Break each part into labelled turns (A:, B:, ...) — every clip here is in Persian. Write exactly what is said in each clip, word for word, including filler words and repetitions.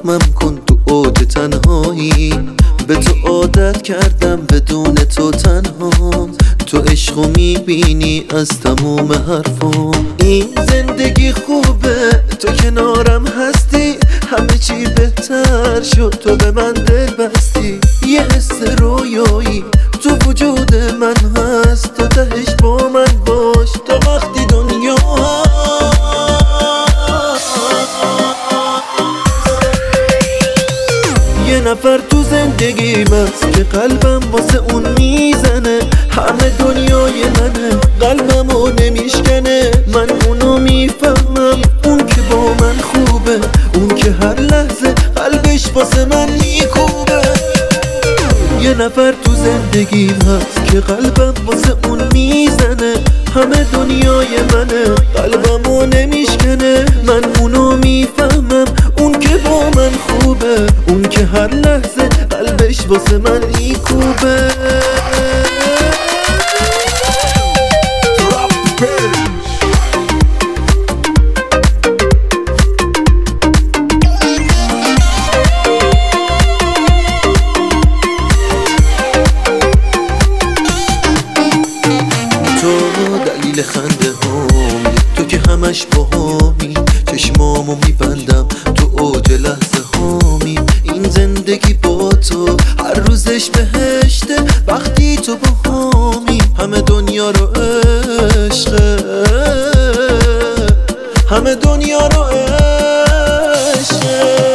A: زخمم کن تو اوج تنهایی. به تو عادت کردم بدون تو تنها. تو عشقو میبینی از تموم حرفام. این زندگی خوبه تو کنارم هستی، همه چی بهتر شد تو به من دل بستی. یه حس رویایی تو وجود من هست، تو تهش با من باش تا وقتی دنیا یه نفر تو زندگیم هست که قلبم واسه اون میزنه. همه دنیای منه، قلبمو نمیشکنه. من اونو میفهمم، اون که با من خوبه، اون که هر لحظه قلبش واسه من میکوبه. یه نفر تو زندگیم هست که قلبم واسه اون میزنه. همه دنیای منه، قلبمو نمیشکنه. من اونو میفهمم، اون که با من خوبه، اون که هر لحظه قلبش واسه من میکوبه. دلیل خنده هامی، تو که همش با هامی. چشمامو میبندم تو اوج لحظه هامی. این زندگی با تو هر روزش بهشته وقتی تو با هامی. همه دنیا رو عشقه، همه دنیا رو عشقه.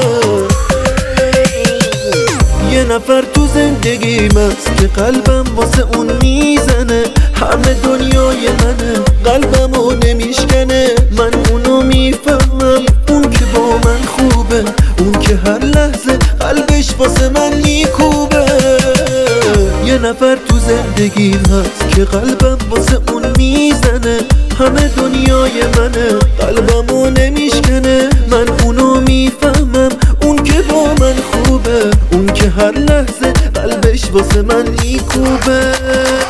A: یه نفر تو زندگیم هست که قلبم واسه اون میزنه. همه دنیای منه، قلبمو نمیشکنه. من اونو میفهمم، اون که با من خوبه، اون که هر لحظه قلبش واسه من میکوبه. یه نفر تو زندگیم هست که قلبم واسه اون میزنه. همه دنیای منه، قلبمو نمیشکنه. من اونو میفهمم، اون که با من خوبه، اون که هر لحظه قلبش واسه من میکوبه.